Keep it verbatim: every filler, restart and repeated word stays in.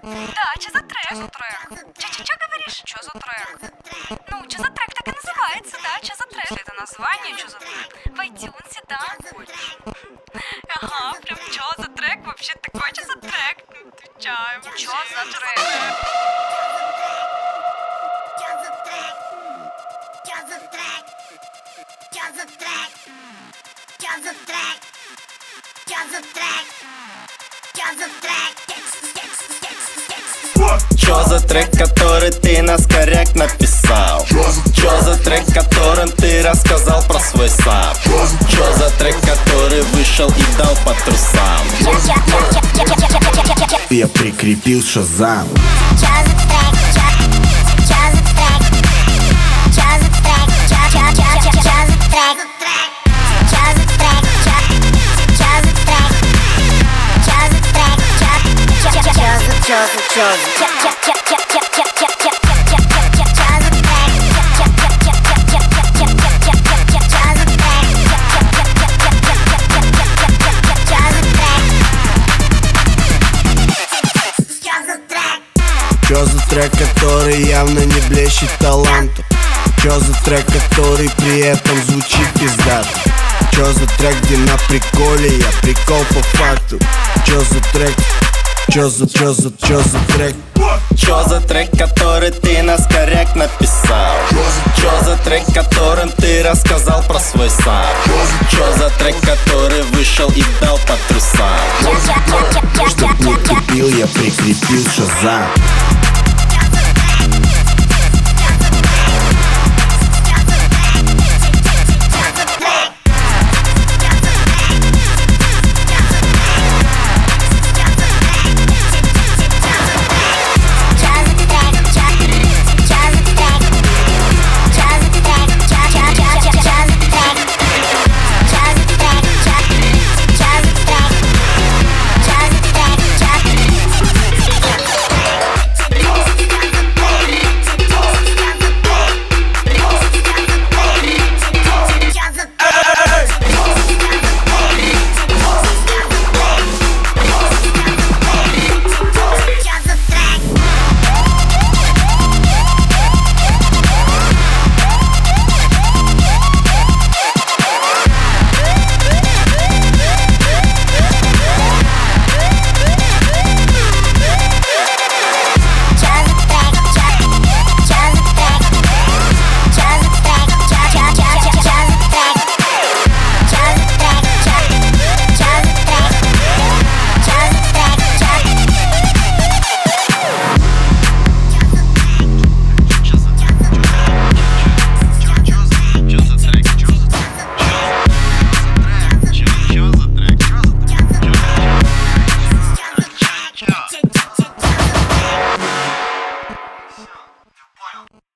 Да, что за трек? За трек. Че говоришь? Что за трек? Ну, что за трек так и называется, да? Что за трек? Это название, что за трек? В iTunes, да? Ага, прям что за трек? Вообще такой, что за трек? Отвечаем. Что за трек? Что за трек? Что за трек? Что за трек? Что за трек? Что за трек? Что за трек? Текст, текст, текст, текст. Чё за трек, который ты на скоряк написал? Чё за трек, которым ты рассказал про свой сам? Чё за трек, который вышел и дал по трусам? Я прикрепил Шазам. Что за трек? Что за трек? Что за трек? Что за трек? Что за трек? Что за трек? Что за трек? Что за трек? Что за Чё за трек, который явно не блещет талантом? Чё за трек, который при этом звучит пиздато? Чё за трек, где на приколе я прикол по факту? Чё за трек? Чё за, чё за, чё за трек? Чё за трек, который ты на скоряк написал? Чё за трек, которым ты рассказал про свой сам? Чё за трек, который вышел и дал по трусам? Чтоб не тупил, я прикрепил Шазам.